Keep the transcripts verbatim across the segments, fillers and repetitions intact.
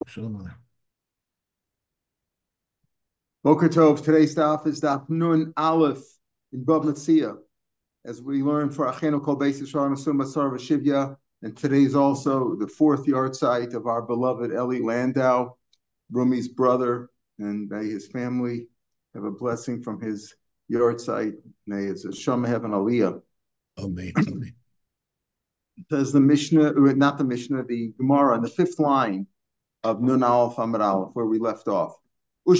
Shalom. Boker Tov. Today's daf is daf Nun Aleph in Bava Metzia, as we learn for Achenu Kol Beis Yisrael Nasum Basar V'Shivya. And today is also the fourth yard site of our beloved Eli Landau, Rumi's brother, and may his family have a blessing from his yard site. May his Shama have an aliyah. Amen. Amen. Says the Mishnah, not the Mishnah, the Gemara on the fifth line of Nun Aleph Amud Aleph, where we left off. We're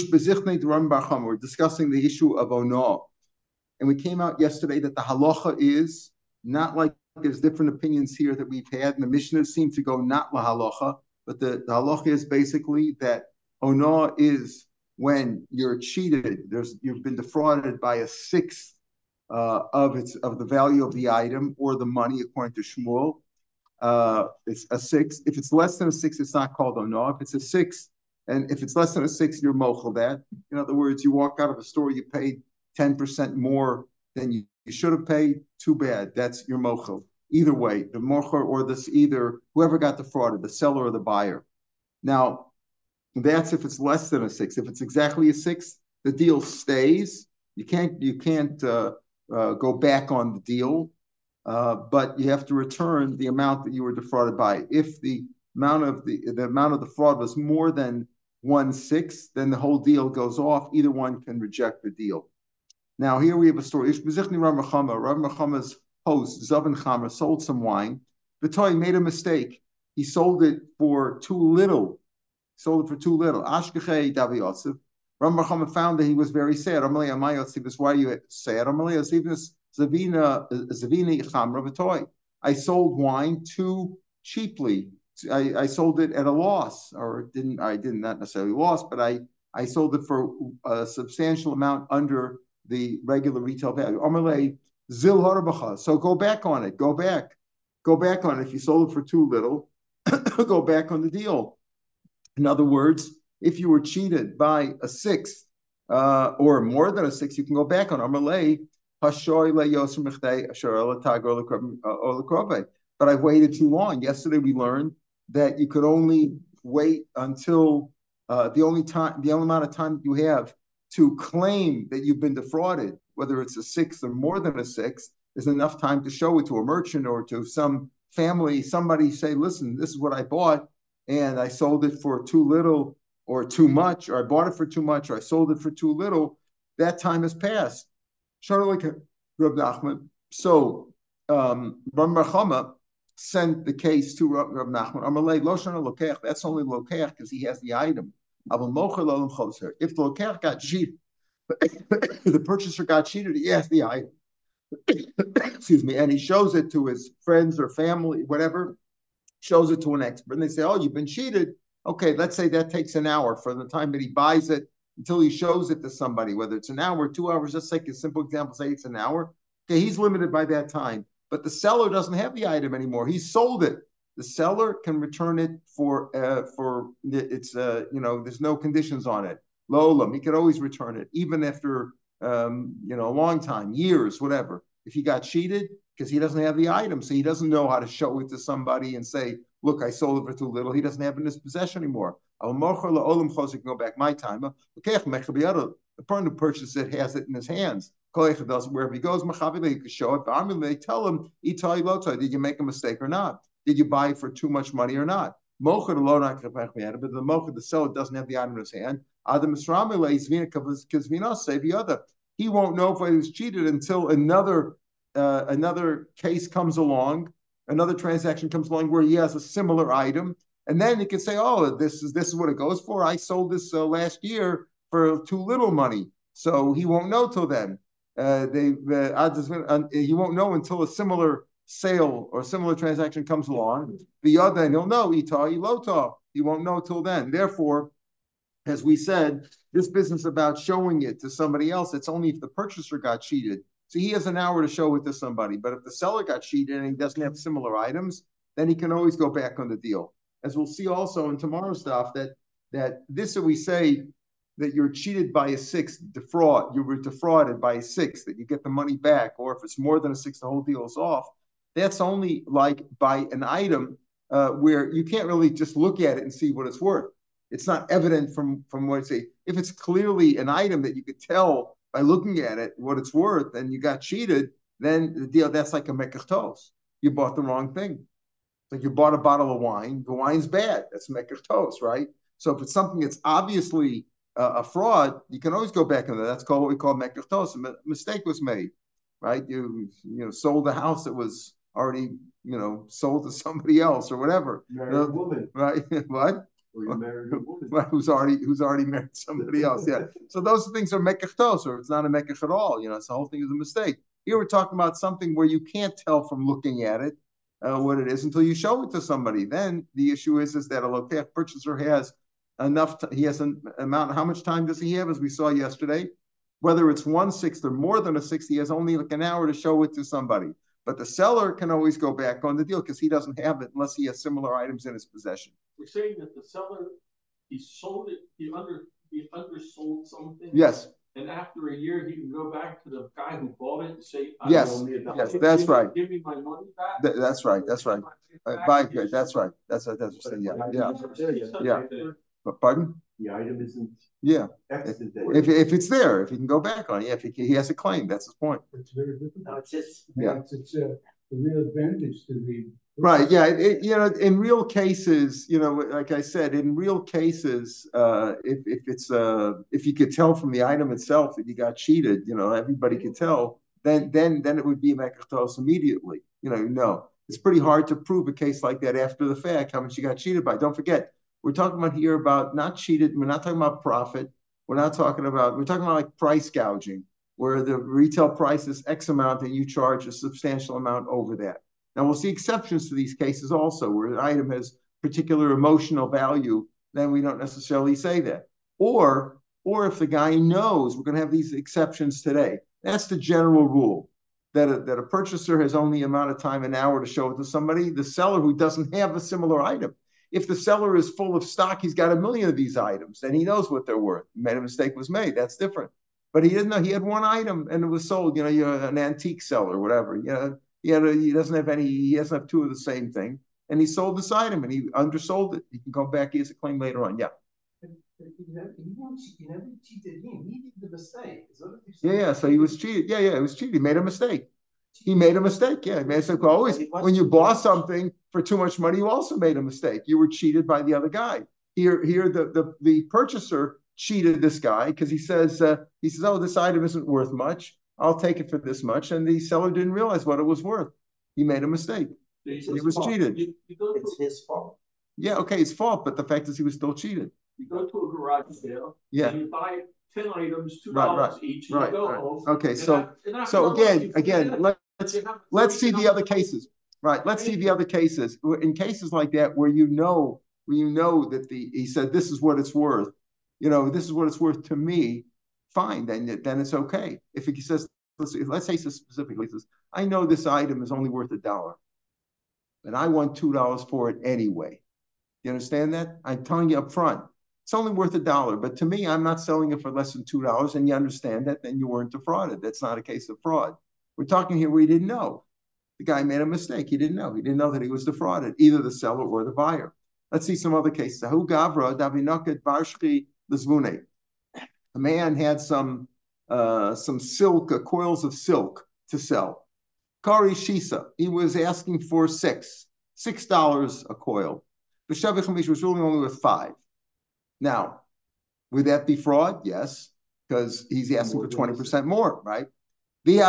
discussing the issue of Ono. And we came out yesterday that the halacha is not like there's different opinions here that we've had, and the Mishnah seem to go not la halacha, but the, the halacha is basically that Ono is when you're cheated, there's you've been defrauded by a sixth uh, of its of the value of the item or the money, according to Shmuel. Uh, it's a six. If it's less than a six, it's not called ono. If it's a six, and if it's less than a six, you're mochel that. In other words, you walk out of a store, you paid ten percent more than you, you should have paid. Too bad. That's your mochel. Either way, the mocher or this either whoever got defrauded, the seller or the buyer. Now, that's if it's less than a six. If it's exactly a six, the deal stays. You can't you can't uh, uh, go back on the deal. Uh, but you have to return the amount that you were defrauded by. If the amount of the the amount of the fraud was more than one sixth, then the whole deal goes off. Either one can reject the deal. Now here we have a story. Rav Mechama's host Zavan Chamer sold some wine. V'toy made a mistake. He sold it for too little. Sold it for too little. Ashkechei Davi Yosef. Rav Mechama found that he was very sad. Amalei Amayotzi, why are you sad? Amalei Yosef. Zavina Zavini Chamra. I sold wine too cheaply. I, I sold it at a loss, or didn't I didn't not necessarily loss, but I, I sold it for a substantial amount under the regular retail value. Amalei Zil Harabacha. So go back on it. Go back. Go back on it. If you sold it for too little, go back on the deal. In other words, if you were cheated by a sixth uh, or more than a sixth, you can go back on Amalei. But I've waited too long. Yesterday we learned that you could only wait until uh, the only time, the only amount of time you have to claim that you've been defrauded, whether it's a sixth or more than a sixth, is enough time to show it to a merchant or to some family. Somebody say, "Listen, this is what I bought, and I sold it for too little or too much, or I bought it for too much, or I sold it for too little." That time has passed. Like Reb Nachman. So um, Reb Mechama sent the case to Reb, Reb Nachman. Amalei lo shana lokech. That's only lokech because he has the item. If the lokech got cheated, the purchaser got cheated. He has the item. Excuse me, and he shows it to his friends or family, whatever. Shows it to an expert, and they say, "Oh, you've been cheated." Okay, let's say that takes an hour from the time that he buys it until he shows it to somebody, whether it's an hour, two hours, just like a simple example, say it's an hour. Okay, he's limited by that time. But the seller doesn't have the item anymore. He sold it. The seller can return it for uh, for it's uh, you know, there's no conditions on it. Lolam, he could always return it, even after um, you know, a long time, years, whatever. If he got cheated, because he doesn't have the item, so he doesn't know how to show it to somebody and say, "Look, I sold it for too little." He doesn't have it in his possession anymore. Go back my time. The person who purchased it has it in his hands. Wherever he goes, he can show it. They tell him, did you make a mistake or not? Did you buy it for too much money or not? But the mocher, the seller, doesn't have the item in his hand. He won't know if he was cheated until another uh, another case comes along, another transaction comes along where he has a similar item, and then he can say, "Oh, this is this is what it goes for. I sold this uh, last year for too little money." So he won't know till then. Uh, they uh, he won't know until a similar sale or similar transaction comes along. The other, and he'll know ita ilota. He won't know till then. Therefore, as we said, this business about showing it to somebody else, it's only if the purchaser got cheated. So he has an hour to show it to somebody. But if the seller got cheated and he doesn't have similar items, then he can always go back on the deal. As we'll see also in tomorrow's stuff, that that this that we say that you're cheated by a sixth, defraud, you were defrauded by a sixth, that you get the money back, or if it's more than a sixth, the whole deal is off. That's only like by an item uh, where you can't really just look at it and see what it's worth. It's not evident from from what it's say. If it's clearly an item that you could tell by looking at it what it's worth, and you got cheated, then the deal that's like a mekachtos. You bought the wrong thing. Like you bought a bottle of wine, the wine's bad. That's mekachtos, right? So if it's something that's obviously uh, a fraud, you can always go back into that. That's called what we call mekachtos. A mistake was made, right? You you know sold a house that was already you know sold to somebody else or whatever. Married you know, a woman, right? What? or you married a woman, right? Who's already who's already married somebody else? Yeah. So those things are mekachtos, or it's not a mekach at all. You know, it's the whole thing is a mistake. Here we're talking about something where you can't tell from looking at it uh, what it is until you show it to somebody. Then the issue is is that a lokech purchaser has enough. T- he has an amount. How much time does he have? As we saw yesterday, whether it's one sixth or more than a sixth, he has only like an hour to show it to somebody. But the seller can always go back on the deal because he doesn't have it unless he has similar items in his possession. We're saying that the seller he sold it, he under he undersold something. Yes. And after a year, he can go back to the guy who bought it and say, I yes, yes, that's give, right. Give me my money back. Th- that's right. That's right. Uh, buy good. That's right. That's what that's what yeah, yeah, yeah. But pardon? The item isn't. Yeah. If, if if it's there, if he can go back on it, yeah, if he, he has a claim, that's his point. It's very difficult. No, it's just yeah. It's, it's uh, a real advantage to the. Right. Yeah. It, it, you know, in real cases, you know, like I said, in real cases, uh, if if it's uh, if you could tell from the item itself that you got cheated, you know, everybody could tell. Then then then it would be a mekachtos immediately. You know, no, it's pretty hard to prove a case like that after the fact how much you got cheated by. Don't forget, we're talking about here about not cheated. We're not talking about profit. We're not talking about. We're talking about like price gouging, where the retail price is X amount and you charge a substantial amount over that. Now, we'll see exceptions to these cases also, where an item has particular emotional value, then we don't necessarily say that. Or, or if the guy knows, we're going to have these exceptions today. That's the general rule, that a, that a purchaser has only amount of time, an hour, to show it to somebody, the seller who doesn't have a similar item. If the seller is full of stock, he's got a million of these items, then he knows what they're worth. Made a mistake was made, that's different. But he didn't know, he had one item and it was sold, you know, you're an antique seller, whatever, you know. He, had a, he doesn't have any, he doesn't have two of the same thing. And he sold this item and he undersold it. He can go back, he has a claim later on. Yeah. But, but he, never, he, he never cheated him. He did the mistake. Yeah, yeah. So he was cheated. Yeah, yeah. It was cheated. He made a mistake. He made a mistake. Yeah. He made a mistake. Always, when you bought something for too much money, you also made a mistake. You were cheated by the other guy. Here, here, the, the, the purchaser cheated this guy because he says, uh, he says, oh, this item isn't worth much. I'll take it for this much. And the seller didn't realize what it was worth. He made a mistake. He was fault. cheated. You, you to, it's his fault. Yeah, okay, it's fault, but the fact is he was still cheated. You go to a garage sale, yeah. and you buy ten items, two dollars right, right, each, and right, you go right. home. Okay, so and I, and so again, again, let's let's see the other cases. Right, let's see the other cases. In cases like that where you know, where you know that the he said this is what it's worth, you know, this is what it's worth to me. Fine, then then it's okay. If he says, let's, let's say specifically, he says, I know this item is only worth a dollar, and I want two dollars for it anyway. You understand that? I'm telling you up front, it's only worth a dollar, but to me, I'm not selling it for less than two dollars, and you understand that, then you weren't defrauded. That's not a case of fraud. We're talking here where he didn't know. The guy made a mistake. He didn't know. He didn't know that he was defrauded, either the seller or the buyer. Let's see some other cases. A man had some uh, some silk, uh, coils of silk to sell. Kari Shisa, he was asking for six, six dollars a coil. The Shavich Hamish was really only worth five. Now, would that be fraud? Yes, because he's asking for twenty percent more, right? He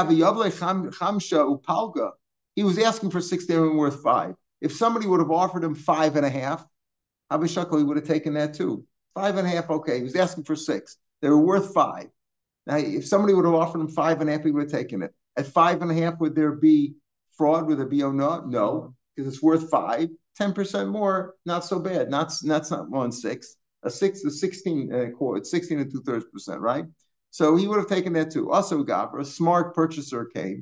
was asking for six, they were worth five. If somebody would have offered him five and a half, Abishakal, he would have taken that too. Five and a half, okay. He was asking for six. They were worth five. Now, if somebody would have offered him five and a half, he would have taken it. At five and a half, would there be fraud? Would there be oh no? No, because it's worth five. ten percent more, not so bad. Not, that's not one sixth. A six is sixteen, uh, it's sixteen and two thirds percent, right? So he would have taken that too. Also, Gabra, a smart purchaser came.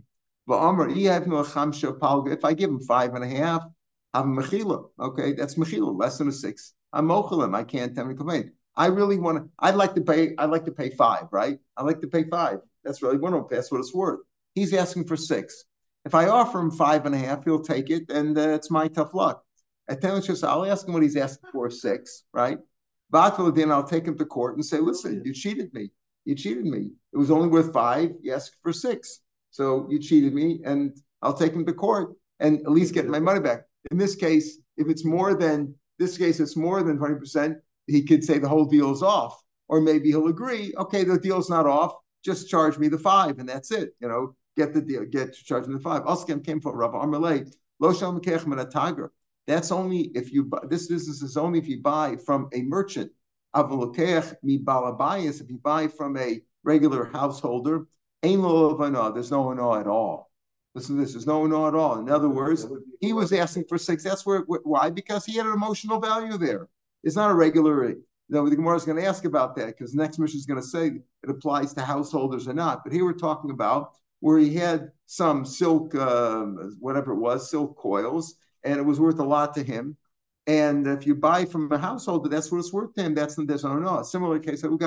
If I give him five and a half, I'm mechila. Okay, that's mechila, less than a six. I'm mochilim. I can't tell me complain. I really want to. I'd like to pay. I'd like to pay five, right? I like to pay five. That's really what that's what it's worth. He's asking for six. If I offer him five and a half, he'll take it, and uh, it's my tough luck. At ten, I'll ask him what he's asking for, six, right? Then I'll take him to court and say, listen, you cheated me. You cheated me. It was only worth five. You asked for six. So you cheated me, and I'll take him to court and at least get my money back. In this case, if it's more than this case, it's more than twenty percent, he could say the whole deal is off. Or maybe he'll agree, okay, the deal's not off, just charge me the five, and that's it. You know, get the deal, get charge me the five. Oskem came for Rabbi Amalei. Lo shel mekech min atager. That's only if you buy, this business is only if you buy from a merchant. Avalokech mi balabayas, if you buy from a regular householder, ain't lo avana, there's no ana at all. Listen to this, there's no ana at all. In other words, he was asking for six. That's where, why? Because he had an emotional value there. It's not a regular, you know, the Gemara is going to ask about that because the next mission is going to say it applies to householders or not. But here we're talking about where he had some silk, uh, whatever it was, silk coils, and it was worth a lot to him. And if you buy from a householder, that's what it's worth to him. That's there's no no. Similar case, a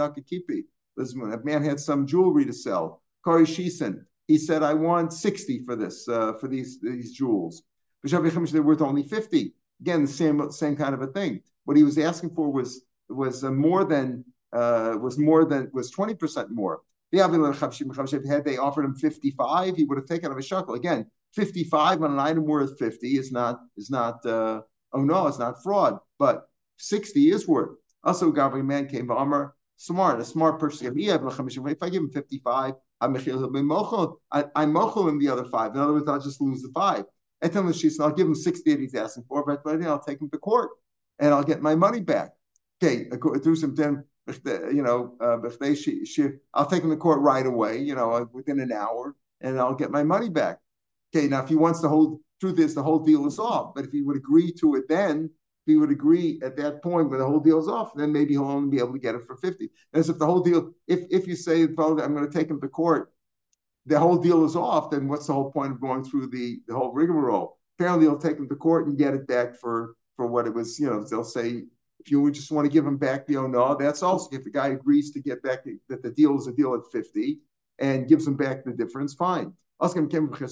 man had some jewelry to sell. Kari Shisen, he said, I want sixty for this, uh, for these these jewels. They're worth only fifty. Again, the same same kind of a thing. What he was asking for was was uh, more than uh, was more than was twenty percent more. Had they offered him fifty-five, he would have taken out of a shekel. Again, fifty-five on an item worth fifty is not is not uh, oh no, it's not fraud, but sixty is worth. Also, Gavri man came to Amar, smart, a smart person. If I give him fifty-five, I'm mochel him the other five. In other words, I'll just lose the five. I tell him she's I'll give him sixty that he's asking for, but then I'll take him to court and I'll get my money back. Okay, through some then you know, uh, I'll take him to court right away, you know, within an hour, and I'll get my money back. Okay, now if he wants the whole truth is the whole deal is off, but if he would agree to it then, if he would agree at that point when the whole deal is off, then maybe he'll only be able to get it for fifty. As if the whole deal, if if you say, well, I'm going to take him to court, the whole deal is off, then what's the whole point of going through the, the whole rigmarole? Apparently he'll take him to court and get it back for, for what it was, you know, they'll say, if you just want to give him back the oh no, that's also if the guy agrees to get back that the deal is a deal at fifty and gives him back the difference, fine. Again,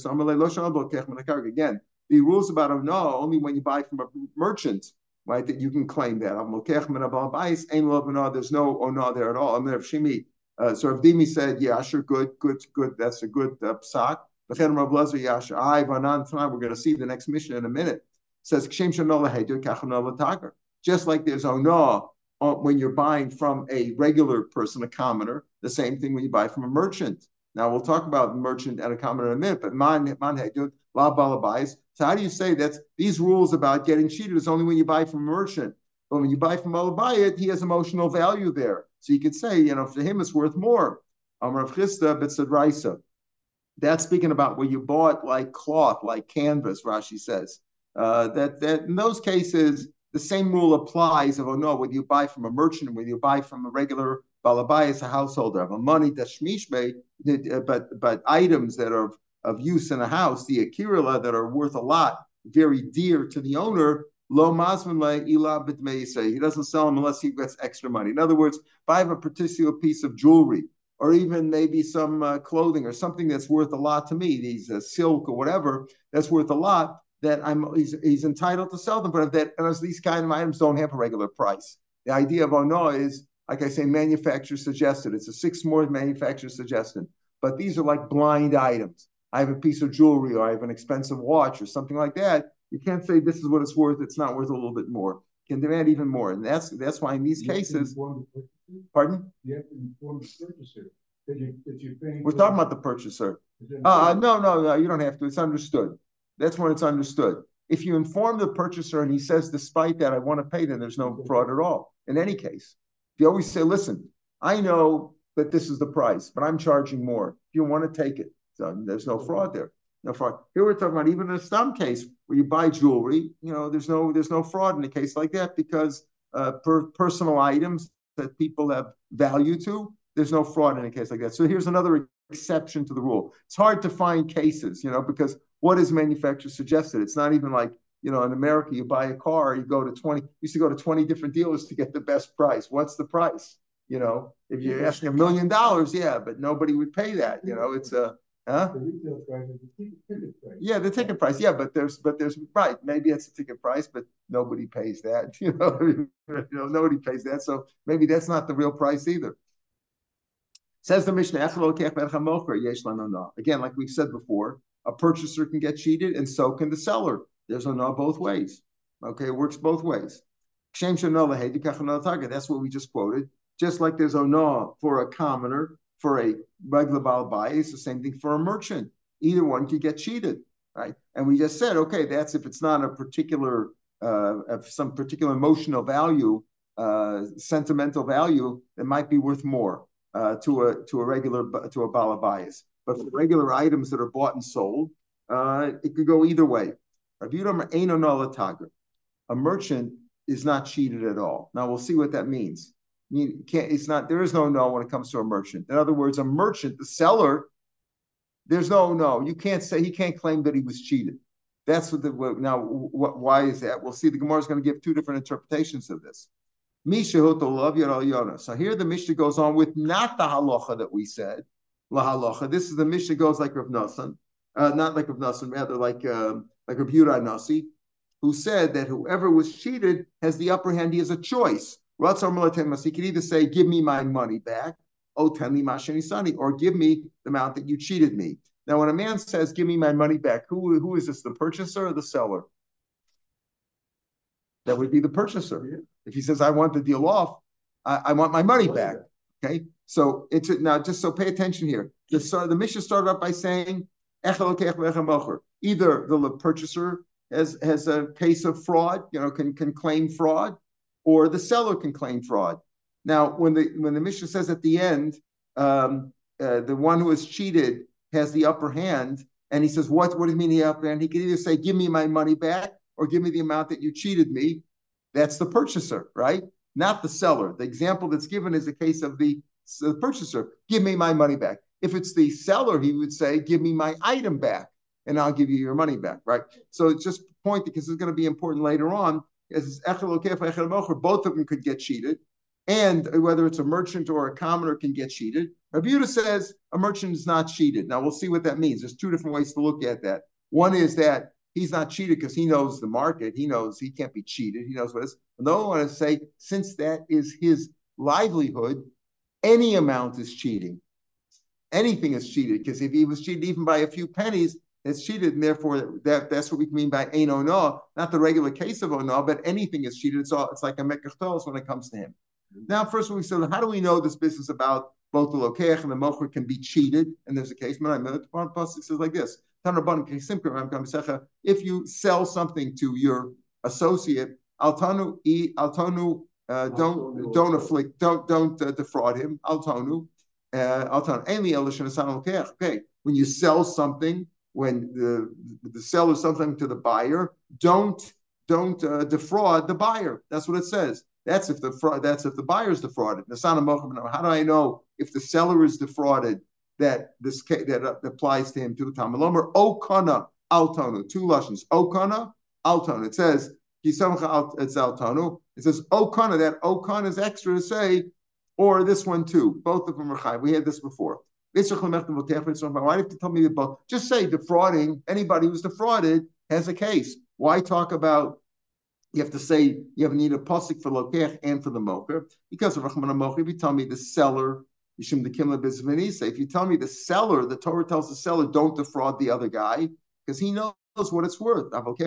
the rules about oh no only when you buy from a merchant, right? That you can claim that. There's no oh no there at all. Uh, so Rav Dimi said, yeah, sure, good, good, good. That's a good uh, psak. We're going to see the next mission in a minute. It says just like there's oh no when you're buying from a regular person, a commoner, the same thing when you buy from a merchant. Now we'll talk about merchant and a commoner in a minute, but man man la balabais. So how do you say that these rules about getting cheated is only when you buy from a merchant? But when you buy from Malabayit, he has emotional value there. So you could say, you know, for him it's worth more. Amar Chisda B'Tzadraisa. That's speaking about where you bought like cloth, like canvas, Rashi says. Uh, that that in those cases, the same rule applies of oh no, whether you buy from a merchant, whether you buy from a regular balabayas, a householder, of a money dashmishme, but but items that are of, of use in a house, the akirila that are worth a lot, very dear to the owner, lo mazman le ila b'tmeisei. He doesn't sell them unless he gets extra money. In other words, if I have a particular piece of jewelry, or even maybe some uh, clothing or something that's worth a lot to me, these uh, silk or whatever, that's worth a lot, that I'm he's, he's entitled to sell them, but if that as these kind of items don't have a regular price. The idea of oh no is, like I say, manufacturer suggested. It's a six more manufacturer suggested. But these are like blind items. I have a piece of jewelry or I have an expensive watch or something like that. You can't say this is what it's worth. It's not worth a little bit more. You can demand even more. And that's that's why in these you cases, the pardon? You have to inform the purchaser that, you, that you're paying. We're talking about the purchaser. Uh, no, no, no, you don't have to. It's understood. That's when it's understood. If you inform the purchaser and he says, despite that, I want to pay, then there's no fraud at all. In any case, if you always say, listen, I know that this is the price, but I'm charging more. If you want to take it, so there's no fraud there. No fraud. Here we're talking about even in a stam case where you buy jewelry, you know, there's no there's no fraud in a case like that because uh, per personal items that people have value to, there's no fraud in a case like that. So here's another exception to the rule. It's hard to find cases, you know, because what is manufacturer suggested? It's not even like, you know, in America, you buy a car, you go to twenty, you used to go to twenty different dealers to get the best price. What's the price? You know, if you're asking a million dollars, yeah, but nobody would pay that. You know, it's a, Huh? The retail price is the ticket, ticket price. Yeah, the ticket price. Yeah, but there's, but there's, right. Maybe it's a ticket price, but nobody pays that. You know, you know, nobody pays that. So maybe that's not the real price either. Says the Mishnah. Again, like we've said before, a purchaser can get cheated, and so can the seller. There's a no both ways. Okay, it works both ways. That's what we just quoted. Just like there's a no for a commoner, for a regular Baal Bayis, it's the same thing for a merchant. Either one could get cheated, right? And we just said, okay, that's if it's not a particular, uh, of some particular emotional value, uh, sentimental value, it might be worth more uh, to a to a regular to a Baal Bayis. But for regular items that are bought and sold, uh, it could go either way. A merchant is not cheated at all. Now we'll see what that means. I mean, can't, it's not, there is no no when it comes to a merchant. In other words, a merchant, the seller, there's no no. You can't say, he can't claim that he was cheated. That's what the, now, what, why is that? We'll see. The Gemara is going to give two different interpretations of this. So here the Mishnah goes on with not the halacha that we said, la halacha. This is the Mishnah goes like Rav Nosson, uh, not like Rav Nosson, rather like, um, like Rav Yehuda Nasi, who said that whoever was cheated has the upper hand. He has a choice. He could either say, give me my money back, or give me the amount that you cheated me. Now, when a man says, give me my money back, who, who is this, the purchaser or the seller? That would be the purchaser. If he says, I want the deal off, I, I want my money back. Okay, so it's now just so pay attention here. The, the Mishnah started off by saying, either the purchaser has, has a case of fraud, you know, can, can claim fraud, or the seller can claim fraud. Now, when the when the Mishnah says at the end, um, uh, the one who is cheated has the upper hand, and he says, what, what do you mean the upper hand? He can either say, give me my money back, or give me the amount that you cheated me. That's the purchaser, right? Not the seller. The example that's given is the case of the, the purchaser. Give me my money back. If it's the seller, he would say, give me my item back, and I'll give you your money back, right? So it's just a point, because it's going to be important later on, as both of them could get cheated, and whether it's a merchant or a commoner can get cheated. Rabbi Yehuda says a merchant is not cheated. Now we'll see what that means. There's two different ways to look at that. One is that he's not cheated because he knows the market. He knows he can't be cheated. He knows what it is. Another one is say, since that is his livelihood, any amount is cheating. Anything is cheated, because if he was cheated even by a few pennies, it's cheated, and therefore that, that's what we mean by ein ono, not the regular case of ono, but anything is cheated. It's all, it's like a mekachtos when it comes to him. Now, first we said, how do we know this business about both the lokeach and the mocher can be cheated? And there's a case, it says like this: if you sell something to your associate, altanu altanu uh, don't don't afflict, don't don't uh, defraud him. Altanu altanu. Okay, when you sell something, when the the seller sells something to the buyer, don't don't uh, defraud the buyer. That's what it says. That's if the fraud. That's if the buyer is defrauded. How do I know if the seller is defrauded that this that applies to him to the Tamalomer? Okana altonu. Two lashons. Okana altonu. It says it's altonu. It says okana. That okana is extra to say, or this one too. Both of them are chai. We had this before. Why do you have to tell me about? Just say defrauding. Anybody who's defrauded has a case. Why talk about? You have to say you have need a pasuk for lokech and for the mocher, because of Rachman Mocher. If you tell me the seller, if you tell me the seller, the Torah tells the seller don't defraud the other guy because he knows what it's worth. Maybe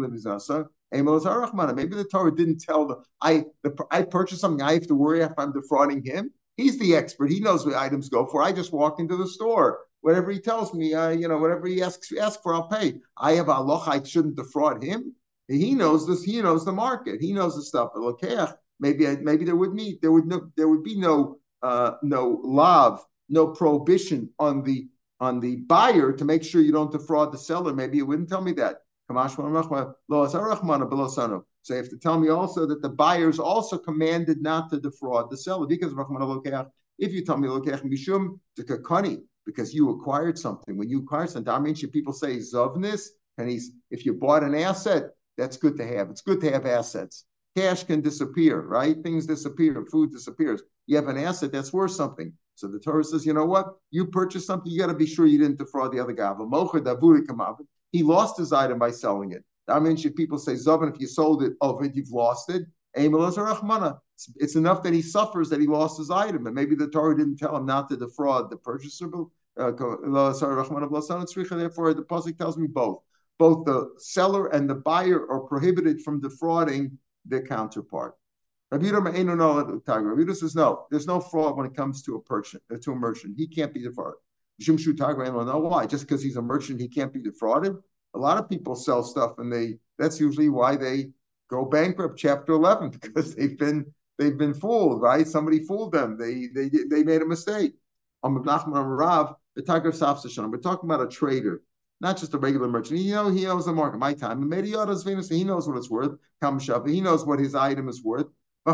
the Torah didn't tell the I the I purchased something. I have to worry if I'm defrauding him. He's the expert. He knows what items go for. I just walk into the store. Whatever he tells me, uh, you know, whatever he asks ask for, I'll pay. I have a halacha. I shouldn't defraud him. He knows this. He knows the market. He knows the stuff. But lokeach, maybe maybe there would be there would no there would be no uh, no lav, no prohibition on the on the buyer to make sure you don't defraud the seller. Maybe you wouldn't tell me that. So you have to tell me also that the buyer is also commanded not to defraud the seller because of if you tell me lokeach mishum to kakani because you acquired something. When you acquire something, I mean, should people say zovnis? And he's if you bought an asset. That's good to have. It's good to have assets. Cash can disappear, right? Things disappear. Food disappears. You have an asset that's worth something. So the Torah says, you know what? You purchased something, you got to be sure you didn't defraud the other guy. He lost his item by selling it. That means if people say, Zavan, if you sold it, oh, you've lost it. It's enough that he suffers that he lost his item. And maybe the Torah didn't tell him not to defraud the purchaser. Uh, therefore, the pasuk tells me both. Both the seller and the buyer are prohibited from defrauding their counterpart. Rabbi Yehuda says no. There's no fraud when it comes to a merchant. To a merchant, he can't be defrauded. Why? Just because he's a merchant, he can't be defrauded. A lot of people sell stuff, and they that's usually why they go bankrupt. Chapter eleven, because they've been they've been fooled. Right? Somebody fooled them. They they they made a mistake. We're talking about a trader, not just a regular merchant. You know, he knows the market. My time, he knows what it's worth. He knows what his item is worth.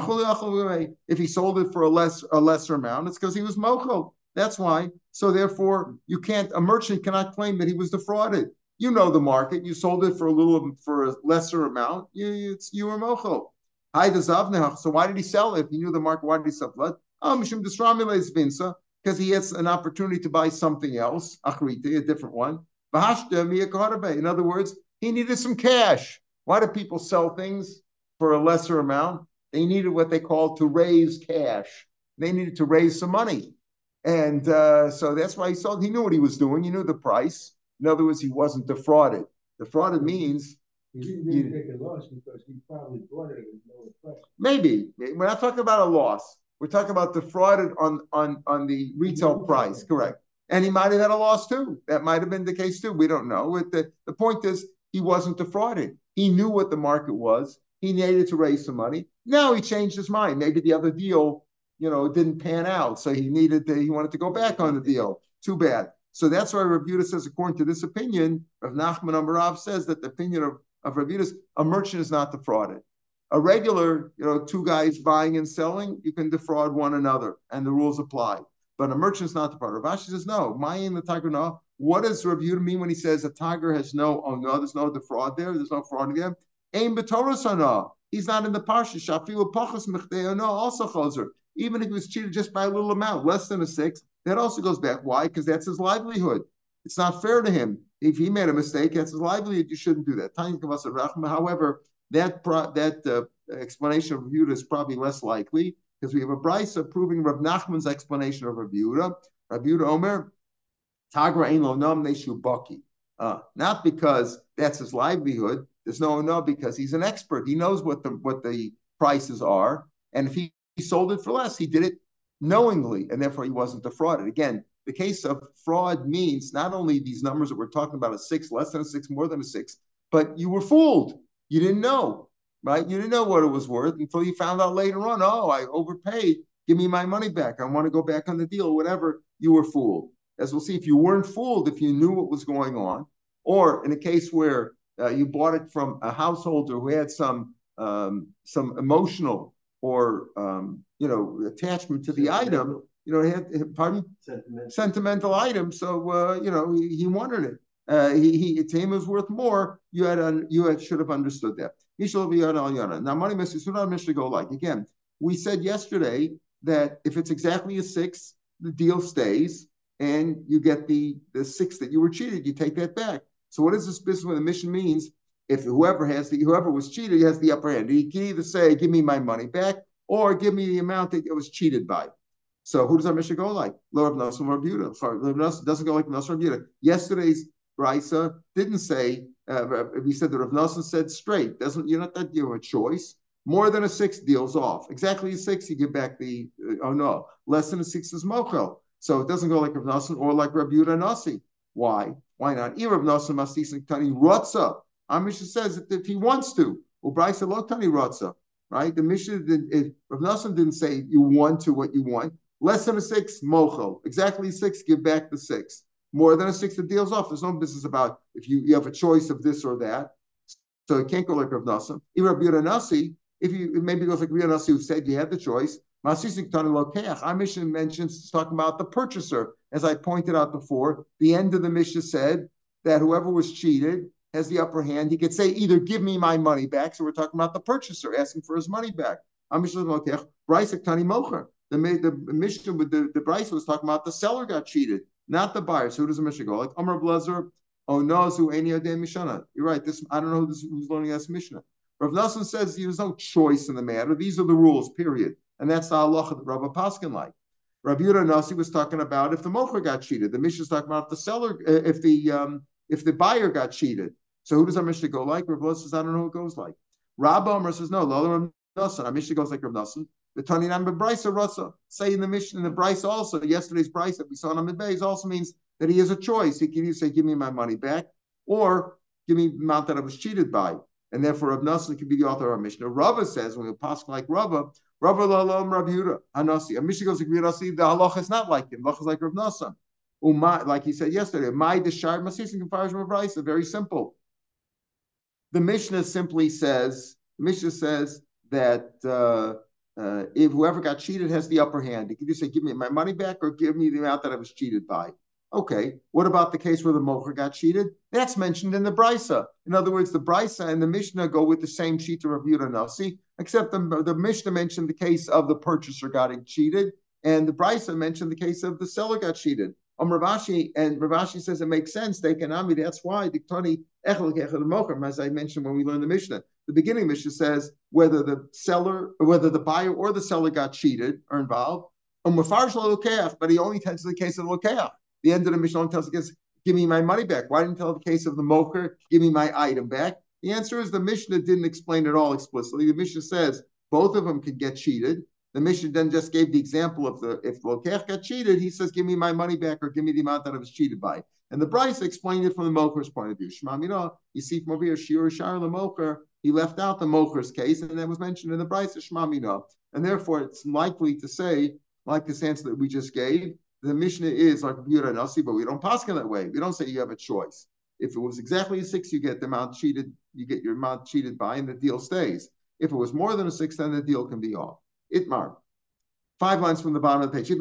If he sold it for a less a lesser amount, it's because he was mochel. That's why. So therefore, you can't. A merchant cannot claim that he was defrauded. You know the market. You sold it for a little for a lesser amount. You it's, you were mochel. So why did he sell it? If he knew the market, why did he sell it? Oh, because he has an opportunity to buy something else, achrite, a different one. In other words, he needed some cash. Why do people sell things for a lesser amount? They needed what they call to raise cash. They needed to raise some money. And uh, so that's why he sold. He knew what he was doing. He knew the price. In other words, he wasn't defrauded. Defrauded means... He didn't really take a loss because he probably bought it at a lower price. Maybe. We're not talking about a loss. We're talking about defrauded on, on, on the retail price, correct. And he might have had a loss too. That might have been the case too. We don't know. The, the point is, he wasn't defrauded. He knew what the market was. He needed to raise some money. Now he changed his mind. Maybe the other deal, you know, didn't pan out. So he needed to, he wanted to go back on the deal. Too bad. So that's why Rabbi Yehuda says, according to this opinion, Rav Nachman Amarav says that the opinion of, of Rabbi Yehuda is a merchant is not defrauded. A regular, you know, two guys buying and selling, you can defraud one another, and the rules apply. But a merchant is not defrauded. Rav Ashi says, no, Mayin the tiger no. What does Rabbi Yehuda mean when he says a tiger has no, oh no, there's no defraud there, there's no fraud there? Aim b'Torah sana. He's not in the parsha. Shafilu pachas mechdei no also chazer. Even if he was cheated just by a little amount, less than a six, that also goes back. Why? Because that's his livelihood. It's not fair to him. If he made a mistake, that's his livelihood. You shouldn't do that. However, that that uh, explanation of Rav Yehuda is probably less likely because we have a brisa proving Rav Nachman's explanation of Rav Yehuda. Rav Yehuda Omer, Tagra ein lo nam neshu baki. Not because that's his livelihood. There's no no because he's an expert. He knows what the what the prices are, and if he, he sold it for less, he did it knowingly, and therefore he wasn't defrauded. Again, the case of fraud means not only these numbers that we're talking about, a six, less than a six, more than a six, but you were fooled. You didn't know, right? You didn't know what it was worth until you found out later on, oh, I overpaid. Give me my money back. I want to go back on the deal, whatever. You were fooled. As we'll see, if you weren't fooled, if you knew what was going on, or in a case where uh, you bought it from a householder who had some um, some emotional or um, you know attachment to the item, you know, had pardon Sentimental, sentimental item. So uh, you know he, he wanted it. Uh, he, he to him was worth more. You had un, you had, should have understood that. Now, money Mishnah go like again. We said yesterday that if it's exactly a six, the deal stays, and you get the the six that you were cheated. You take that back. So what is this business when the mission means? If whoever has the whoever was cheated has the upper hand, he can either say, "Give me my money back," or "Give me the amount that it was cheated by." So who does our mission go like? Lo Rav Nosson Rav Yehuda. Sorry, Rav Nosson doesn't go like Rav Nosson Rav Yehuda. Yesterday's brisa didn't say. Uh, we said that Rav Nosson said straight. Doesn't you're not that you have a choice. More than a six deals off. Exactly a six, you give back the uh, oh no. Less than a six is mochel. So it doesn't go like Rav Nosson or like Rav Yehuda Nasi. Why? Why not? Rav Nosson mastis tani rotza. Our Mishnah says that if he wants to, u'braisa lo tani rotza. Right? The Mishnah did. Rav Nosson didn't say you want to what you want. Less than a six, mochel. Exactly six, give back the six. More than a six, the deal's off. There's no business about if you, you have a choice of this or that. So it can't go like Rav Nosson. Even Rav Yehuda Nasi, if you maybe it goes like Rav Yehuda Nasi who said you had the choice. Our Mishnah mentions talking about the purchaser. As I pointed out before, the end of the Mishnah said that whoever was cheated has the upper hand. He could say either give me my money back. So we're talking about the purchaser asking for his money back. The The the Mishnah with the the Bryce was talking about the seller got cheated, not the buyer. So who does the Mishnah go? Like Amar Blazer, oh no, zu eni yodei Mishnah. You're right. This I don't know who this, who's learning this Mishnah. Rav Nassan says there's no choice in the matter. These are the rules, period. And that's the halacha that Rabbi Paskin like. Rabbi Yehuda Nasi was talking about if the mocher got cheated. The Mishnah is talking about if the seller, if the um, if the buyer got cheated. So who does our Mishnah go like? Rav Nassan says I don't know who it goes like. Rabbi Omer says no. Lala Rav Nassan. Our Mishnah goes like Rav Nassan. The Tani Nam Brisa Rasa say in the Mishnah in the Brisa also. Yesterday's Brisa that we saw on the Beis also means that he has a choice. He can either say give me my money back or give me the amount that I was cheated by. And therefore, Rav Nassan could be the author of our Mishnah. Rava says, when we pass like Rava, Rava lalam Rav Yehuda Hanasi. A Mishnah goes like Rav Nasi. The halacha is not like him. Halacha is like Rav Nassan. Umay, like he said yesterday, my deshar masisin comparison of Brisa. Very simple. The Mishnah simply says, the Mishnah says that uh, uh, if whoever got cheated has the upper hand, he can just say, give me my money back or give me the amount that I was cheated by. Okay, what about the case where the mocher got cheated? That's mentioned in the Brisa. In other words, the Brisa and the Mishnah go with the same sheet of Rav Yehuda Nasi, except the, the Mishnah mentioned the case of the purchaser getting cheated, and the Brisa mentioned the case of the seller got cheated. Um, Rav Ashi, and Rav Ashi says it makes sense. They can ami. That's why the Tani echel kechel mocher, as I mentioned when we learned the Mishnah. The beginning Mishnah says whether the seller, whether the buyer or the seller got cheated or involved. Um, but he only tells the case of the lokeach. The end of the Mishnah only tells the case, give me my money back. Why didn't it tell the case of the mocher, give me my item back? The answer is the Mishnah didn't explain it all explicitly. The Mishnah says both of them could get cheated. The Mishnah then just gave the example of the if Lokech got cheated, he says, give me my money back or give me the amount that I was cheated by. And the Bryce explained it from the mocher's point of view. Shema Mina, you see from over here, Shir Shar the mocher, he left out the mocher's case, and that was mentioned in the Bryce of Shema Mina. And therefore, it's likely to say, like this answer that we just gave, the Mishnah is like Yehuda Nasi, but we don't pass in that way. We don't say you have a choice. If it was exactly a six, you get the amount cheated, you get your amount cheated by, and the deal stays. If it was more than a six, then the deal can be off. Itmar. Five lines from the bottom of the page.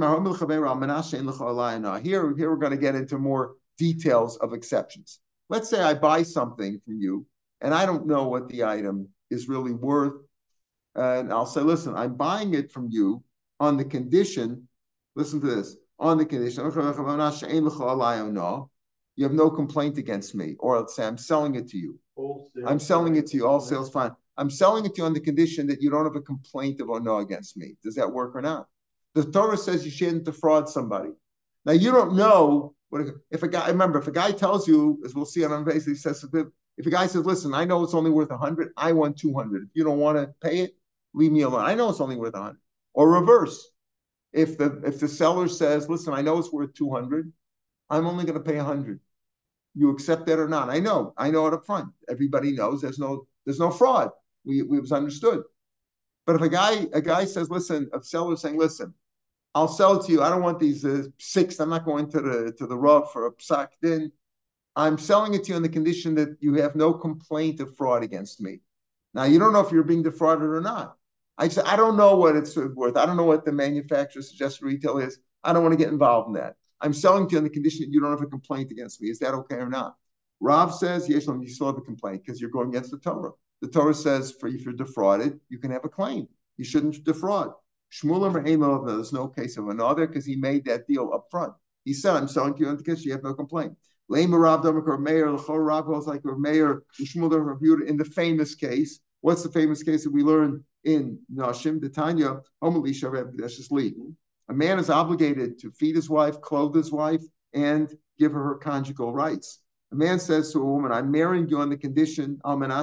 Here, here we're going to get into more details of exceptions. Let's say I buy something from you, and I don't know what the item is really worth. And I'll say, listen, I'm buying it from you on the condition, listen to this, on the condition, you have no complaint against me. Or let's say I'm selling it to you. Wholesale. I'm selling it to you. All sales fine. I'm selling it to you on the condition that you don't have a complaint of ono against me. Does that work or not? The Torah says you shouldn't defraud somebody. Now you don't know what if a guy. Remember, if a guy tells you, as we'll see on our base, he says, if a guy says, "Listen, I know it's only worth a hundred. I want two hundred. If you don't want to pay it, leave me alone. I know it's only worth a hundred." Or reverse, if the if the seller says, "Listen, I know it's worth two hundred. I'm only going to pay a hundred. You accept that or not?" I know. I know it up front. Everybody knows there's no there's no fraud. We, we was understood. But if a guy a guy says, listen, a seller saying, listen, I'll sell it to you. I don't want these uh, six. I'm not going to the to the Rav for a psak din. I'm selling it to you on the condition that you have no complaint of fraud against me. Now you don't know if you're being defrauded or not. I say I don't know what it's worth. I don't know what the manufacturer suggested retail is. I don't want to get involved in that. I'm selling to you on the condition that you don't have a complaint against me. Is that okay or not? Rav says, yes, you still have a complaint because you're going against the Torah. The Torah says, for if you're defrauded, you can have a claim. You shouldn't defraud. Shmuel, there's no case of another because he made that deal up front. He said, I'm selling to you on the condition you have no complaint. Lema Rav Domer Mayor, L'chor Rav goes like Mayor, Shmuel reviewed in the famous case. What's the famous case that we learned in Nashim, the Tanya, Homelisha Reb Kedesh's Li? A man is obligated to feed his wife, clothe his wife, and give her her conjugal rights. A man says to a woman, I'm marrying you on the condition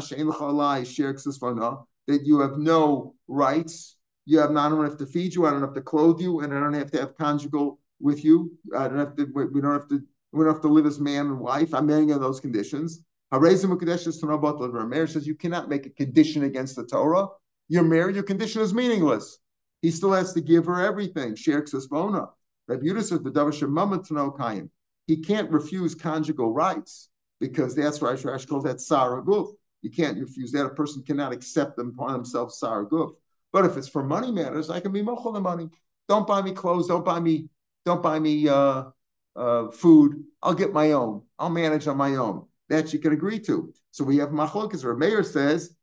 that you have no rights. You have not, I don't have to feed you, I don't have to clothe you, and I don't have to have conjugal with you. I don't have to, we don't have to, we don't have to live as man and wife. I'm marrying you on those conditions. Marriage says you cannot make a condition against the Torah. You're married, your condition is meaningless. He still has to give her everything. Rabbi Yehuda says the Davar Shemama Tano Kayim. He can't refuse conjugal rights because that's why Rashi calls that Sarah Guf. You can't refuse that. A person cannot accept them upon himself Sarah Guf. But if it's for money matters, I can be mochel the money. Don't buy me clothes. Don't buy me. Don't buy me uh, uh, food. I'll get my own. I'll manage on my own. That you can agree to. So we have machlokas. Or Meir says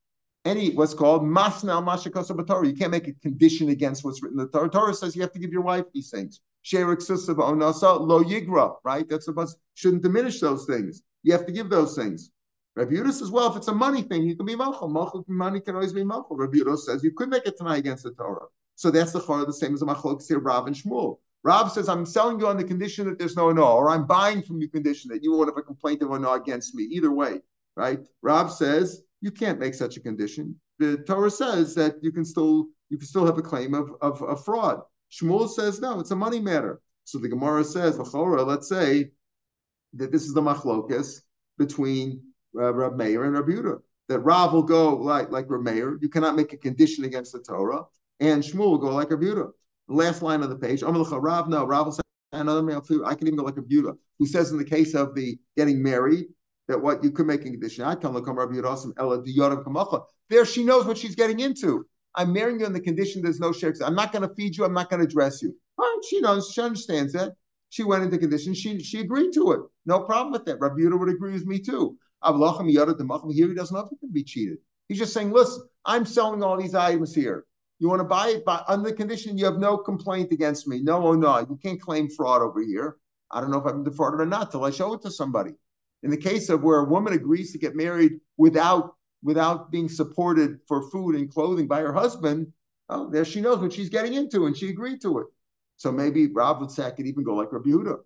any what's called masnal mashakos b'Torah. You can't make a condition against what's written in the Torah. Torah says you have to give your wife these things. Sherik susav onasa lo yigra, right? That's about shouldn't diminish those things. You have to give those things. Rabbi Yehuda says, well, if it's a money thing, you can be malchal. Malchal money can always be malchal. Rabbi Yehuda says you could make a tanai against the Torah. So that's the chorah, the same as the machlokes here, Rav and Shmuel. Rav says, I'm selling you on the condition that there's no no, or I'm buying from you condition that you won't have a complaint of no against me. Either way, right? Rav says you can't make such a condition. The Torah says that you can still you can still have a claim of, of, of fraud. Shmuel says no, it's a money matter. So the Gemara says, let's say that this is the machlokes between uh, Rab Meir and Rab Yehuda. That Rav will go like like Rab Meir, you cannot make a condition against the Torah, and Shmuel will go like Rab Yehuda. Last line of the page, Rav, no, Rav will say another male too. I can even go like Rab Yehuda, who says in the case of the getting married, that what you could make a condition. I can look on Rabbi Yehuda, Ella Diyoram Kamacha. There she knows what she's getting into. I'm marrying you on the condition there's no shirks. I'm not going to feed you. I'm not going to dress you. Well, she knows. She understands that. She went into condition. She she agreed to it. No problem with that. Rabbi Yehuda would agree with me too. Here he doesn't know if he can be cheated. He's just saying, listen, I'm selling all these items here. You want to buy it by, under the condition you have no complaint against me. No, oh no, you can't claim fraud over here. I don't know if I've been defrauded or not till I show it to somebody. In the case of where a woman agrees to get married without without being supported for food and clothing by her husband, oh, there she knows what she's getting into, and she agreed to it. So maybe Rav would say I could even go like Rabbi Yehuda.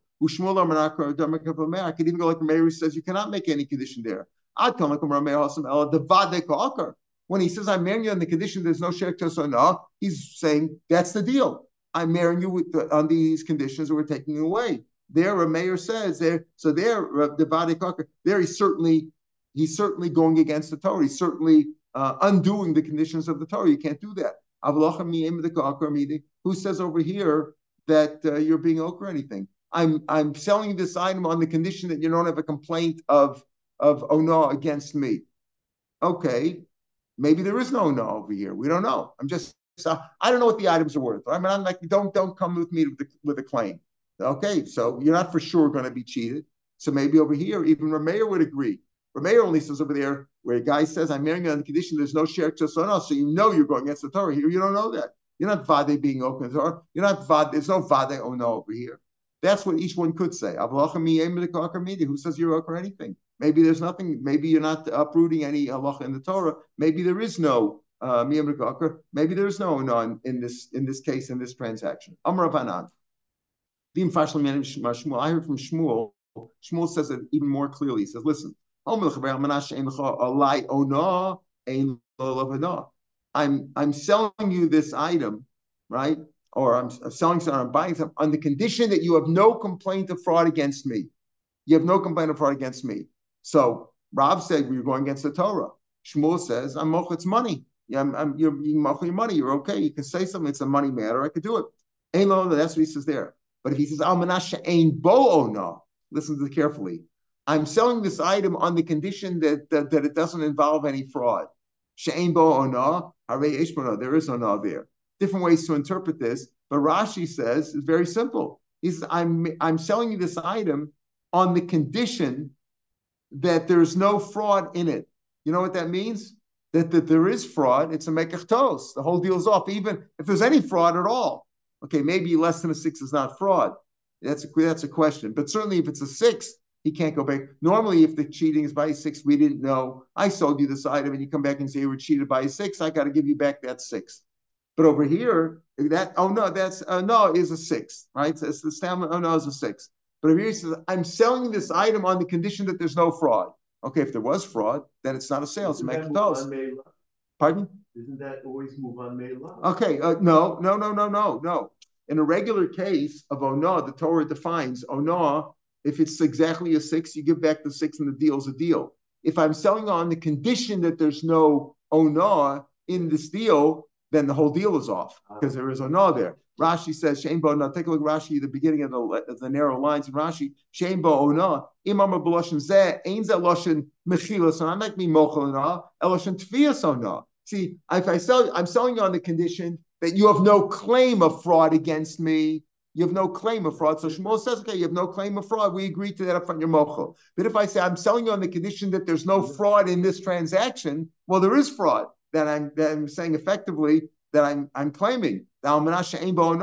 I could even go like Meir, who says you cannot make any condition there. I'd come like when he says I'm marrying you on the condition there's no shirk to no, he's saying that's the deal. I'm marrying you with the, on these conditions that we're taking away. There, a mayor says there. So there, the body there, he's certainly he's certainly going against the Torah. He's certainly uh, undoing the conditions of the Torah. You can't do that. Who says over here that uh, you're being okra or anything? I'm I'm selling this item on the condition that you don't have a complaint of of ono against me. Okay, maybe there is no ono over here. We don't know. I'm just uh, I don't know what the items are worth. I mean, I'm like don't don't come with me with, with a claim. Okay, so you're not for sure going to be cheated. So maybe over here, even Rameir would agree. Rameir only says over there where a guy says, I'm marrying you on the condition there's no shirk to so so you know you're going against the Torah. Here, you don't know that. You're not vade being open Torah. You're not vade, there's no vade oh no over here. That's what each one could say. Who says you're ok or anything? Maybe there's nothing, maybe you're not uprooting any halacha in the Torah. Maybe there is no uh, maybe there is no no in this in this case, in this transaction. Amar Avanan. I heard from Shmuel. Shmuel says it even more clearly. He says, listen, I'm I'm selling you this item, right? Or I'm, I'm selling something, I'm buying something on the condition that you have no complaint of fraud against me. You have no complaint of fraud against me. So Rav said well, you're going against the Torah. Shmuel says, I'm moch, it's money. Yeah, I'm, I'm you're you moch your money. You're okay. You can say something. It's a money matter. I could do it. Ain't lo, that's what he says there. But if he says, Al manashe ein bo ono, listen to it carefully. I'm selling this item on the condition that, that, that it doesn't involve any fraud. She'ein bo ono, harei eish bo ono. There is ono there. Different ways to interpret this, but Rashi says it's very simple. He says, I'm, I'm selling you this item on the condition that there's no fraud in it. You know what that means? That, that there is fraud. It's a mekach tos. The whole deal's off, even if there's any fraud at all. Okay, maybe less than a six is not fraud. That's a, that's a question. But certainly if it's a six, he can't go back. Normally, if the cheating is by a six, we didn't know. I sold you this item and you come back and say you were cheated by a six, I got to give you back that six. But over here, that, oh no, that's, uh, no, is a six, right? So it's the stamina, oh no, is a six. But over here he says, I'm selling this item on the condition that there's no fraud. Okay, if there was fraud, then it's not a sale, it's a mekach. Pardon? Isn't that always move on Meila? Okay, uh, no, no, no, no, no, no. In a regular case of Ona, the Torah defines Ona, if it's exactly a six, you give back the six and the deal's a deal. If I'm selling on the condition that there's no Ona in this deal, then the whole deal is off because there is Ona there. Rashi says, Shein bo, now take a look at Rashi, the beginning of the, the narrow lines in Rashi, Shein bo Ona, imam b'loshen zeh, ein zeh loshen mechilas, so I'm not me mochel Ona, eloshen tfiyas Ona. See, if I sell, I'm selling you on the condition that you have no claim of fraud against me. You have no claim of fraud. So Shmuel says, okay, you have no claim of fraud. We agree to that up front, your mochel. But if I say I'm selling you on the condition that there's no fraud in this transaction, well, there is fraud. that I'm that I'm saying effectively that I'm I'm claiming. Again, you can go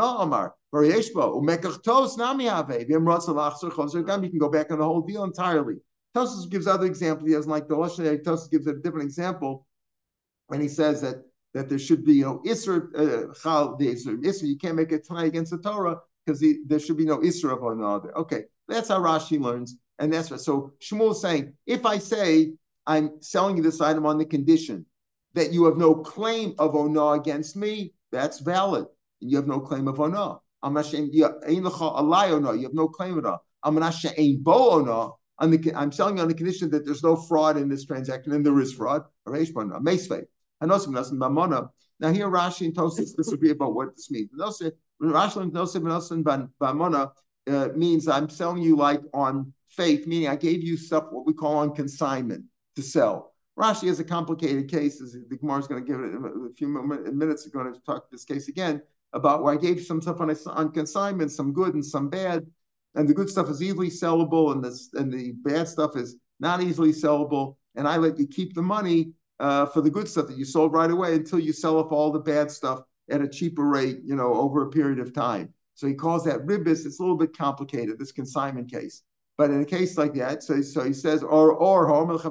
back on the whole deal entirely. Tosfos gives other examples. He has like the Lashon. Tosfos gives a different example when he says that that there should be you know Isser uh, Chal the Isser Isser. You can't make it tonight against the Torah because the, there should be no Isser of another. Okay, that's how Rashi learns, and that's right. So Shmuel is saying, if I say I'm selling you this item on the condition that you have no claim of ona against me, that's valid. And you have no claim of ona. I'm not saying you have no claim of ona. I'm not saying bo ona. I'm selling you on the condition that there's no fraud in this transaction, and there is fraud. Now here Rashi and Tosfos disagree about what this means. Rashi uh, means I'm selling you like on faith, meaning I gave you stuff what we call on consignment to sell. Rashi has a complicated case. As the Gemara is going to give it a few minutes. We're going to talk this case again about where I gave you some stuff on, on consignment, some good and some bad, and the good stuff is easily sellable, and the and the bad stuff is not easily sellable. And I let you keep the money uh, for the good stuff that you sold right away until you sell off all the bad stuff at a cheaper rate, you know, over a period of time. So he calls that ribbis. It's a little bit complicated, this consignment case. But in a case like that, so, so he says, or or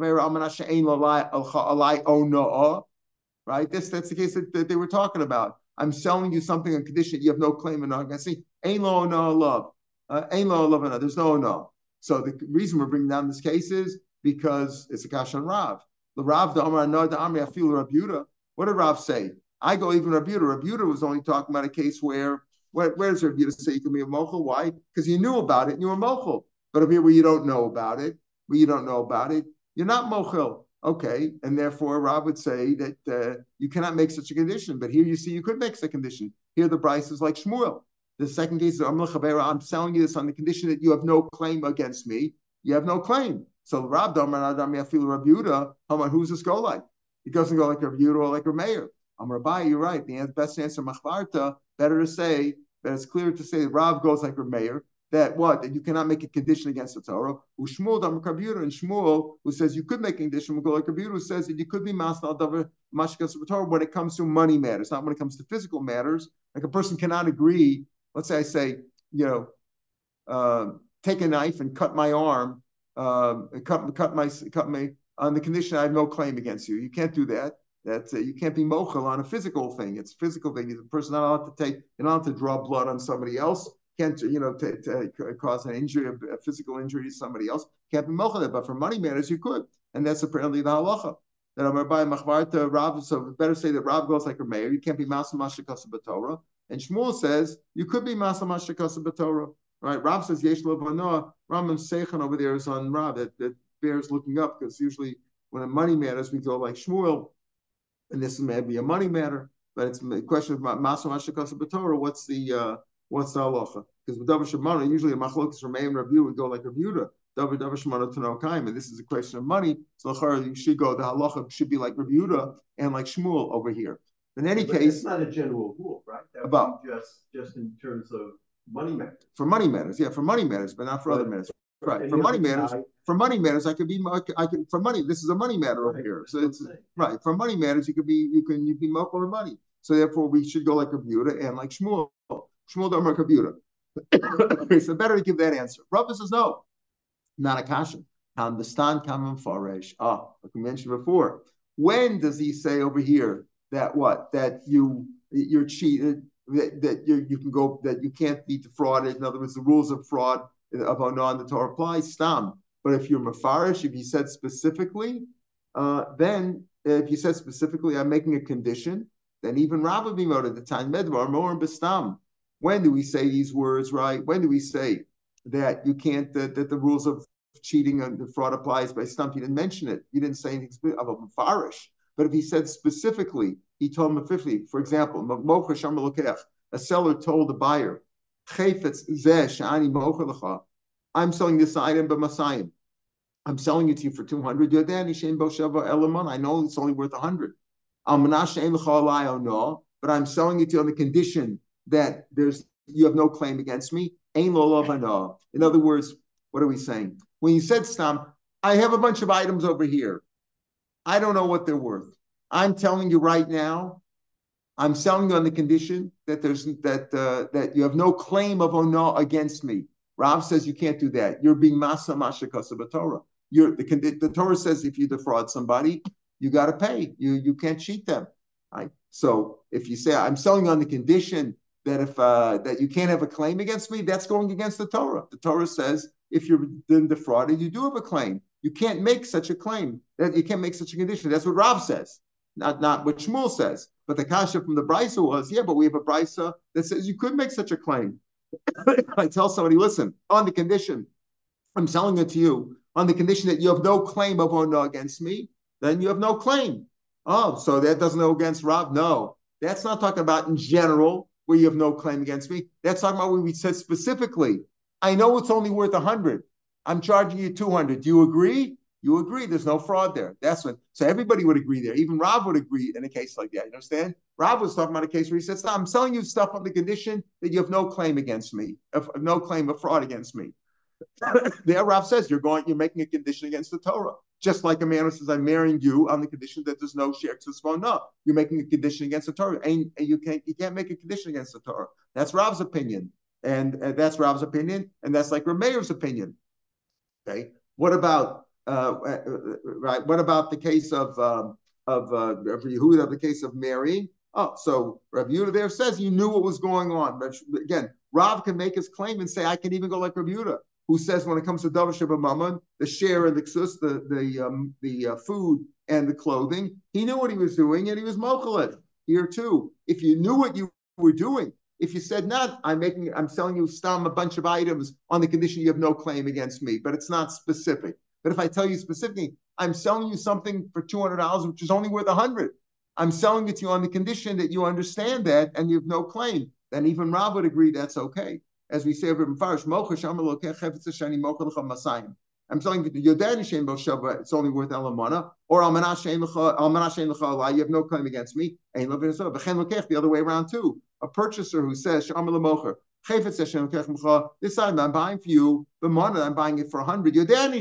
right? This that's the case that, that they were talking about. I'm selling you something on condition you have no claim in. I see, ain't lo no love, ain't lo love. There's no no. So the reason we're bringing down this case is because it's a kashan Rav. The Rav the Amar no the Amri I feel Rav Yehuda. What did Rav say? I go even Rav Yehuda. Rav Yehuda was only talking about a case where where, where does Rav Yehuda say you can be a mochel? Why? Because you knew about it and you were mochel. But up here where you don't know about it, where you don't know about it, you're not mochel. Okay, and therefore Rav would say that uh, you cannot make such a condition. But here you see you could make such a condition. Here the price is like Shmuel. The second case is I'm selling you this on the condition that you have no claim against me. You have no claim. So Rav Damar Adami I feel Rav Yehuda. Who's this go like? He doesn't go like Rav Yehuda or like Rav Meir. I'm Rabbi, you're right. The best answer machvarta. Better to say that it's clear to say that Rav goes like Rav Meir. That what? That you cannot make a condition against the Torah. Ushmuel Damar Rav Yehuda, and Shmuel, who says you could make a condition, will go like Rav Yehuda, who says that you could be masnal davar mashkas Torah when it comes to money matters, not when it comes to physical matters. Like a person cannot agree. Let's say I say, you know, uh, take a knife and cut my arm, uh, cut cut my cut my on the condition I have no claim against you. You can't do that. That's uh, you can't be mochel on a physical thing. It's a physical thing. The person not allowed to take, you're not allowed to draw blood on somebody else. Can't you know to, to cause an injury, a physical injury to somebody else? Can't be mochel. But for money matters, you could, and that's apparently the halacha. That I'm by machvarta Rav. So better say that Rav goes like a mayor. You can't be masam mashakasa b'Torah. And Shmuel says you could be masam mashakasa b'Torah. Right? Rav says yesh lo v'anoah. Ramam Seichan over there is on Rav. That, that bears looking up because usually when a money matters we go like Shmuel, and this may be a money matter, but it's a question of masam mashakasa b'Torah. What's the uh, what's the halacha? Because with Davar Shemana, usually a machlokas from Meir and Rav Yehuda would go like Rav Yehuda. Davar Davar Shemana to no kaim, and this is a question of money. So you should go. The halacha should be like Rav Yehuda and like Shmuel over here. In any but case, it's not a general rule, right? That would about be just just in terms of money matters. For money matters, yeah, for money matters, but not for but, other matters. Right. For money matters, I, for money matters, I could be, I could for money. This is a money matter right, over here. So it's right. For money matters, you could be, you can, you be mochel or money. So therefore, we should go like Rav Yehuda and like Shmuel. Shmuel Damar Rav Yehuda. So better to give that answer. Rav says no, not a kasha. Understand kamam faresh. Ah, like we mentioned before. When does he say over here that what that you you're cheated, that, that you you can go that you can't be defrauded? In other words, the rules of fraud of Onan the Torah apply stam. But if you're mafarish, if you said specifically, uh, then if you said specifically, I'm making a condition, then even Rav would be moted the time medvar more and bestam. When do we say these words, right? When do we say that you can't, that, that the rules of cheating and the fraud applies by stump? You didn't mention it. You didn't say anything of a mafarish. But if he said specifically, he told him fifty, for example, a seller told the buyer, I'm selling this item, but Masayim. I'm selling it to you for two hundred. I know it's only worth one hundred. But I'm selling it to you on the condition that there's you have no claim against me. In other words, what are we saying? When you said stam, I have a bunch of items over here. I don't know what they're worth. I'm telling you right now, I'm selling you on the condition that there's that uh, that you have no claim of ono against me. Rav says you can't do that. You're being masa mashakasa b'Torah. You're the, the Torah says if you defraud somebody, you got to pay. You you can't cheat them. Right? So if you say I'm selling on the condition that if uh, that you can't have a claim against me, that's going against the Torah. The Torah says if you're been defrauded, you do have a claim. You can't make such a claim. That you can't make such a condition. That's what Rav says, not not what Shmuel says. But the kasha from the brisa was, yeah, but we have a brisa that says you could make such a claim. I tell somebody, listen, on the condition, I'm selling it to you on the condition that you have no claim of ono against me, then you have no claim. Oh, so that doesn't go against Rav? No, that's not talking about in general where you have no claim against me. That's talking about where we said specifically, I know it's only worth one hundred. I'm charging you two hundred. Do you agree? You agree. There's no fraud there. That's when. So everybody would agree there. Even Rav would agree in a case like that. You understand? Rav was talking about a case where he says, no, I'm selling you stuff on the condition that you have no claim against me, of, no claim of fraud against me. There, Rav says you're going, you're making a condition against the Torah. Just like a man who says, I'm marrying you on the condition that there's no share to no. You're making a condition against the Torah. And, and you can't you can't make a condition against the Torah. That's Rav's opinion. And, and that's Rav's opinion. And that's like Rameir's opinion. Okay. What about uh, right? What about the case of um, of uh, of Yehuda, the case of marrying? Oh, so Rav Yehuda there says you knew what was going on. But again, Rav can make his claim and say, I can even go like Rav Yehuda, who says when it comes to Davar Sheba Mammon, the share and the ksus, the the um, the uh, food and the clothing, he knew what he was doing and he was mochel it here too. If you knew what you were doing, if you said not, I'm making, I'm selling you stam a bunch of items on the condition you have no claim against me, but it's not specific. But if I tell you specifically, I'm selling you something for two hundred dollars, which is only worth one hundred. I'm selling it to you on the condition that you understand that and you have no claim. Then even Rav would agree that's okay. As we say over in Farish, I'm selling you to Yodani Shem Boshava, it's only worth Elamana, or Almanah Shem Lecha, you have no claim against me. The other way around too. A purchaser who says, this time I'm buying for you, the money I'm buying it for one hundred.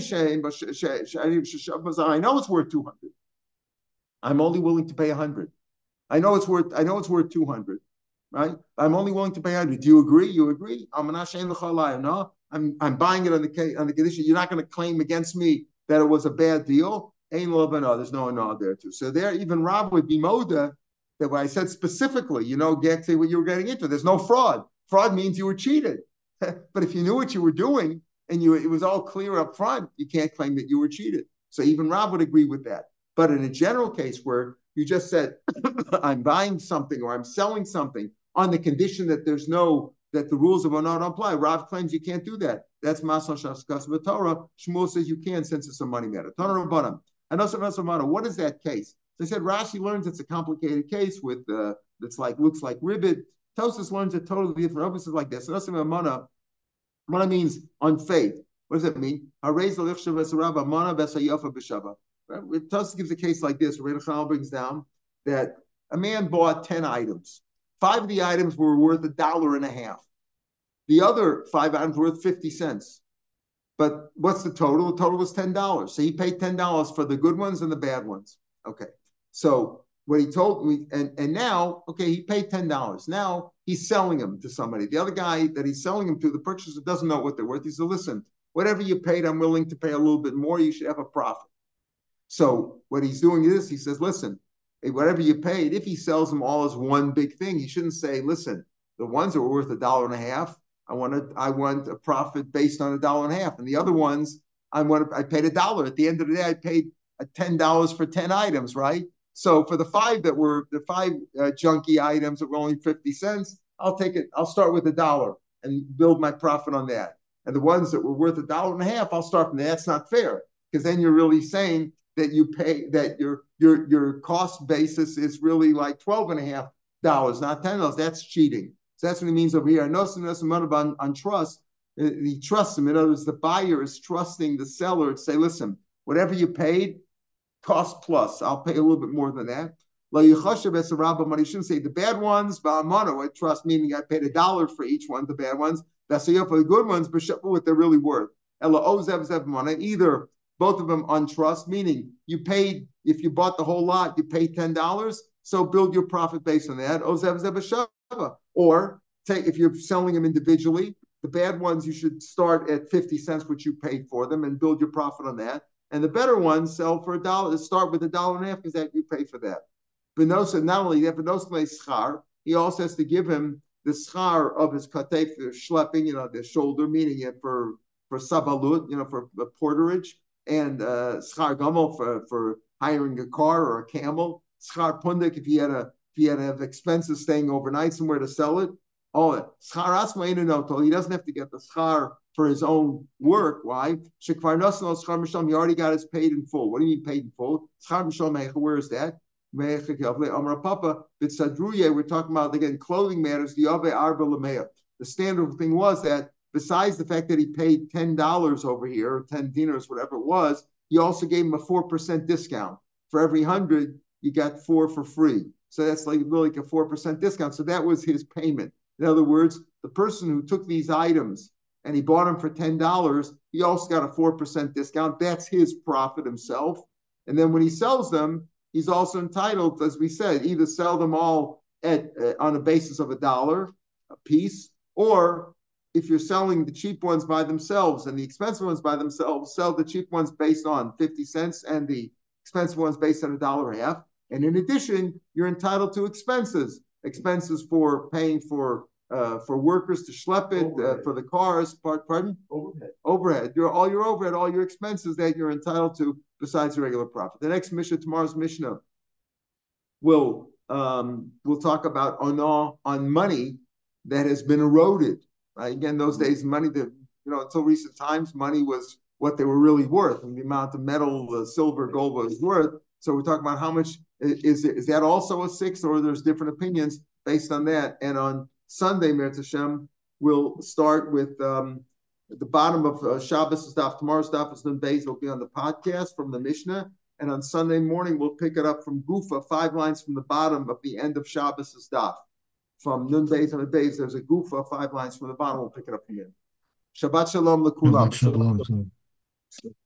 I know it's worth two hundred. I'm only willing to pay one hundred. I know it's worth, I know it's worth two hundred. Right? I'm only willing to pay one hundred. Do you agree? You agree? No, I'm I'm buying it on the on the condition you're not going to claim against me that it was a bad deal. Ain't love no, there's no no there too. So there, even Rob would be moda that what I said specifically, you know, get to what you were getting into. There's no fraud. Fraud means you were cheated. But if you knew what you were doing and you it was all clear up front, you can't claim that you were cheated. So even Rob would agree with that. But in a general case where you just said, I'm buying something or I'm selling something on the condition that there's no, that the rules of honor don't apply. Rav claims you can't do that. That's Masal Shaskas B'Torah. Shmuel says you can since it's a money matter. What is that case? So I said Rashi learns it's a complicated case with uh, that's like looks like ribbit. Tosas learns it totally different. Opposite like this. Mana means on faith. What does that mean? Tosas gives a case like this. Rabbi Chal brings down that a man bought ten items. Five of the items were worth a dollar and a half. The other five items were worth fifty cents. But what's the total? The total was ten dollars. So he paid ten dollars for the good ones and the bad ones. Okay. So what he told me, and, and now, okay, he paid ten dollars. Now he's selling them to somebody. The other guy that he's selling them to, the purchaser doesn't know what they're worth. He said, listen, whatever you paid, I'm willing to pay a little bit more. You should have a profit. So what he's doing is he says, listen, whatever you paid, if he sells them all as one big thing, he shouldn't say, listen, the ones that were worth a dollar and a half, I want to, I want a profit based on a dollar and a half. And the other ones, I want to, I paid a dollar. At the end of the day, I paid a ten dollars for ten items, right? So for the five that were, the five uh, junky items that were only fifty cents, I'll take it, I'll start with a dollar and build my profit on that. And the ones that were worth a dollar and a half, I'll start from there. That's not fair, because then you're really saying that you pay, that your your your cost basis is really like twelve and a half dollars, not ten dollars. That's cheating. So that's what it means over here. No, on, on trust, he trusts him. In other words, the buyer is trusting the seller to say, listen, whatever you paid, cost plus. I'll pay a little bit more than that. You shouldn't say the bad ones, I trust, meaning I paid a dollar for each one, the bad ones. That's for the good ones, but what they're really worth. Either both of them on trust, meaning you paid, if you bought the whole lot, you paid ten dollars, so build your profit based on that. Or take, if you're selling them individually, the bad ones, you should start at fifty cents, which you paid for them, and build your profit on that. And the better ones sell for a dollar, start with a dollar and a half, because that you pay for that. Benosa, not only that, Benosa schar, he also has to give him the schar of his katef, the schlepping, you know, the shoulder, meaning it for, for sabalut, you know, for the porterage, and uh, schar gomel for, for hiring a car or a camel, schar pundik if he had a, if he had to have expenses staying overnight somewhere to sell it. Oh, schar asma inanoto, he doesn't have to get the schar for his own work. Why? Shekvar nosno schar mishlam, he already got his paid in full. What do you mean paid in full? Schar mishlam, where is that? Amar Papa, Bitsadruye, we're talking about again clothing matters, the Ave Arba Lamea. The standard thing was that besides the fact that he paid ten dollars over here, or ten dinars, whatever it was, he also gave him a four percent discount. For every hundred, you got four for free. So that's like really like a four percent discount. So that was his payment. In other words, the person who took these items and he bought them for ten dollars, he also got a four percent discount. That's his profit himself. And then when he sells them, he's also entitled, as we said, either sell them all at uh, on a basis of a dollar a piece, or if you're selling the cheap ones by themselves and the expensive ones by themselves, sell the cheap ones based on fifty cents and the expensive ones based on a dollar and a half. And in addition, you're entitled to expenses, expenses for paying for uh, for workers to schlep it, uh, for the cars, part, pardon? Overhead. Overhead. Your, all your overhead, all your expenses that you're entitled to besides the regular profit. The next Mishnah, tomorrow's Mishnah, will um, we'll talk about ona on money that has been eroded. Right? Again, those days, money that, you know, until recent times, money was what they were really worth, and the amount of metal, uh, silver, gold was worth. So we're talking about how much is it, is that also a six, or there's different opinions based on that. And on Sunday, Meretz Hashem, we'll start with um, at the bottom of uh, Shabbos daf. Tomorrow's daf is Nun Beis. It'll be on the podcast from the Mishnah. And on Sunday morning, we'll pick it up from Gufa, five lines from the bottom of the end of Shabbos daf. From Nun Beis and the Beis, there's a Gufa, five lines from the bottom. We'll pick it up again. Shabbat Shalom l'kulam. Shabbat Shalom.